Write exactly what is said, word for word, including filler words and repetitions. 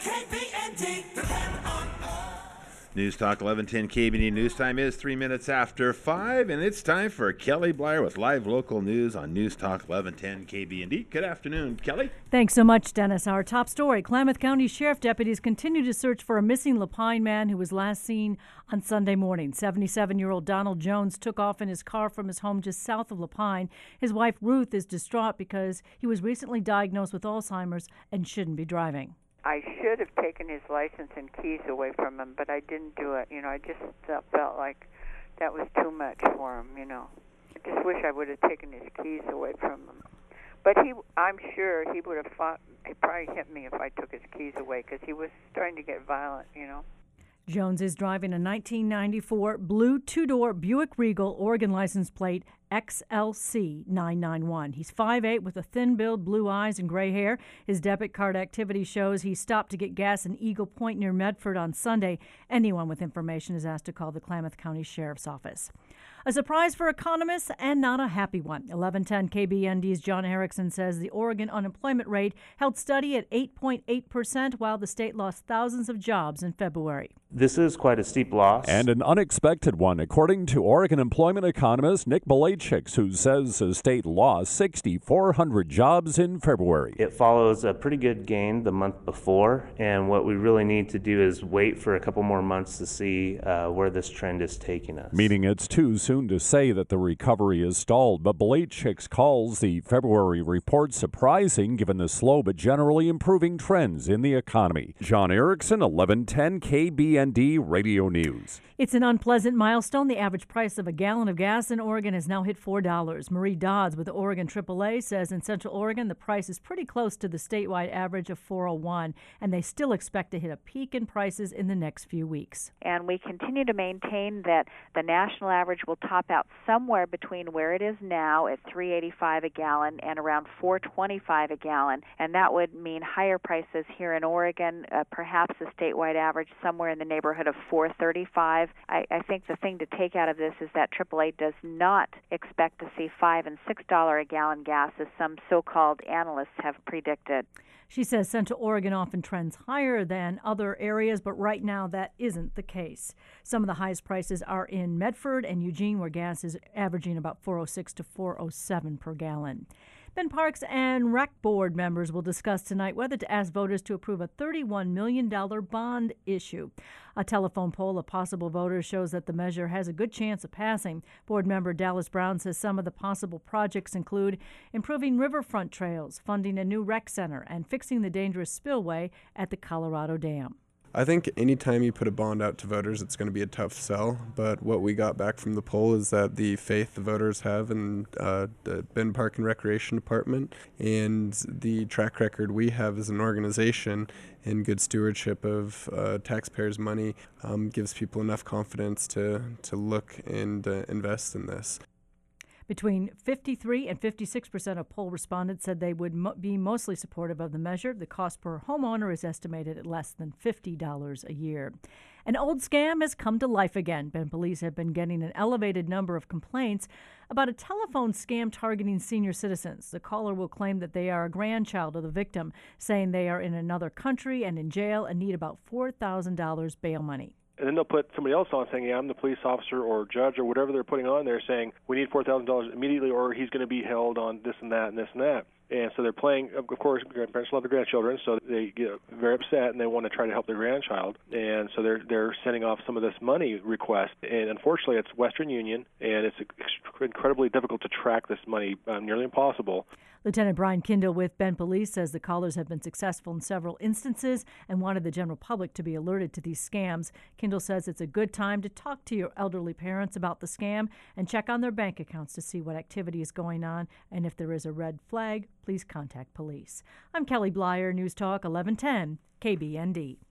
K B N D, depend on us. News Talk eleven ten K B N D News Time is three minutes after five, and it's time for Kelly Blyer with live local news on News Talk eleven ten K B N D. Good afternoon, Kelly. Thanks so much, Dennis. Our top story, Klamath County Sheriff deputies continue to search for a missing Lapine man who was last seen on Sunday morning. seventy-seven-year-old Donald Jones took off in his car from his home just south of Lapine. His wife, Ruth, is distraught because he was recently diagnosed with Alzheimer's and shouldn't be driving. I should have taken his license and keys away from him, but I didn't do it. You know, I just uh, felt like that was too much for him, you know. I just wish I would have taken his keys away from him. But he, I'm sure he would have fought, he probably hit me if I took his keys away because he was starting to get violent, you know. Jones is driving a nineteen ninety-four blue two-door Buick Regal Oregon license plate X L C nine nine one. He's five eight with a thin build, blue eyes, and gray hair. His debit card activity shows he stopped to get gas in Eagle Point near Medford on Sunday. Anyone with information is asked to call the Klamath County Sheriff's Office. A surprise for economists and not a happy one. eleven ten K B N D's John Erickson says the Oregon unemployment rate held steady at eight point eight percent while the state lost thousands of jobs in February. This is quite a steep loss. And an unexpected one, according to Oregon employment economist Nick Balachik, who says the state lost six thousand four hundred jobs in February. It follows a pretty good gain the month before, and what we really need to do is wait for a couple more months to see uh, where this trend is taking us. Meaning it's too soon to say that the recovery is stalled, but Balachik calls the February report surprising given the slow but generally improving trends in the economy. John Erickson, eleven ten K B N D Radio News. It's an unpleasant milestone. The average price of a gallon of gas in Oregon has now hit four dollars. Marie Dodds with Oregon triple A says in Central Oregon the price is pretty close to the statewide average of four oh one, and they still expect to hit a peak in prices in the next few weeks. And we continue to maintain that the national average will top out somewhere between where it is now at three eighty-five a gallon and around four twenty-five a gallon, and that would mean higher prices here in Oregon, uh, perhaps a statewide average somewhere in the neighborhood of four thirty-five. I, I think the thing to take out of this is that triple A does not expect to see five and six dollar a gallon gas, as some so-called analysts have predicted. She says Central Oregon often trends higher than other areas, but right now that isn't the case. Some of the highest prices are in Medford and Eugene, where gas is averaging about four oh six to four oh seven per gallon. Ben Parks and Rec Board members will discuss tonight whether to ask voters to approve a thirty-one million dollars bond issue. A telephone poll of possible voters shows that the measure has a good chance of passing. Board member Dallas Brown says some of the possible projects include improving riverfront trails, funding a new rec center, and fixing the dangerous spillway at the Colorado Dam. I think anytime you put a bond out to voters, it's going to be a tough sell. But what we got back from the poll is that the faith the voters have in uh, the Benton Park and Recreation Department and the track record we have as an organization in good stewardship of uh, taxpayers' money um, gives people enough confidence to, to look and uh, invest in this. Between fifty-three and fifty-six percent of poll respondents said they would mo- be mostly supportive of the measure. The cost per homeowner is estimated at less than fifty dollars a year. An old scam has come to life again. Bend police have been getting an elevated number of complaints about a telephone scam targeting senior citizens. The caller will claim that they are a grandchild of the victim, saying they are in another country and in jail and need about four thousand dollars bail money. And then they'll put somebody else on saying, yeah, I'm the police officer or judge or whatever they're putting on there saying, we need four thousand dollars immediately or he's going to be held on this and that and this and that. And so they're playing, of course, grandparents love their grandchildren, so they get very upset and they want to try to help their grandchild. And so they're they're sending off some of this money request. And unfortunately, it's Western Union, and it's incredibly difficult to track this money, uh, nearly impossible. Lieutenant Brian Kindle with Bend Police says the callers have been successful in several instances and wanted the general public to be alerted to these scams. Kindle says it's a good time to talk to your elderly parents about the scam and check on their bank accounts to see what activity is going on. And if there is a red flag, please contact police. I'm Kelly Blyer, News Talk eleven ten K B N D.